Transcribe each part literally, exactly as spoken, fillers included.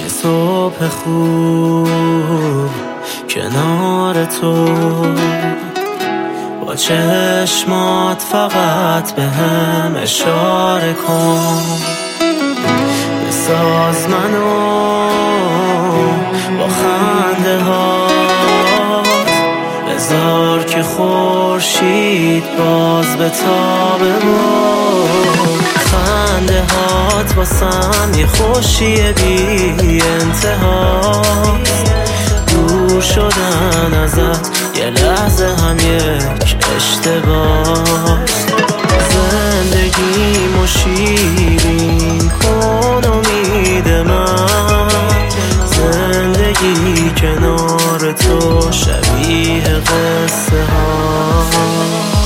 یه صبح خوب کنار تو، با چشمات فقط به هم اشاره کن. بساز منو با خنده هات، بذار که خورشید باز به تابمون. خنده هات واسم یه خوشی بی انتهاست، دور شدن ازت یه لحظه هم یک اشتباهست. زندگیمو شیرین کن امید من، زندگی کنار تو شبیه قصه هاست.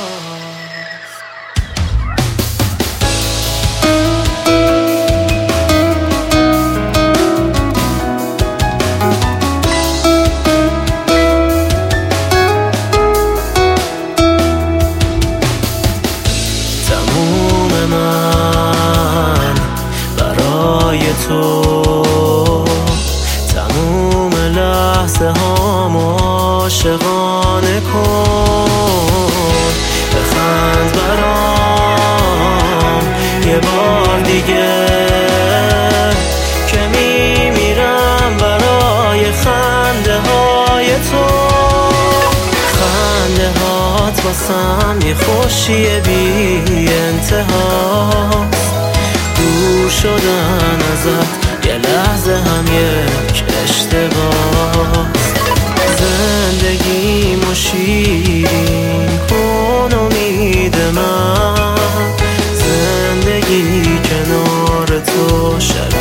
تموم من برای تو، تموم لحظه هامو عاشقانه کن. بخند برام یه بار دیگه که میمیرم برای خنده های تو. خنده هات واسم یه خوشی بی انتهاست، دور شدن ازت یه لحظه هم یک اشتباهست. زندگیمو شیرین کن امید من، زندگی کنار تو شبیه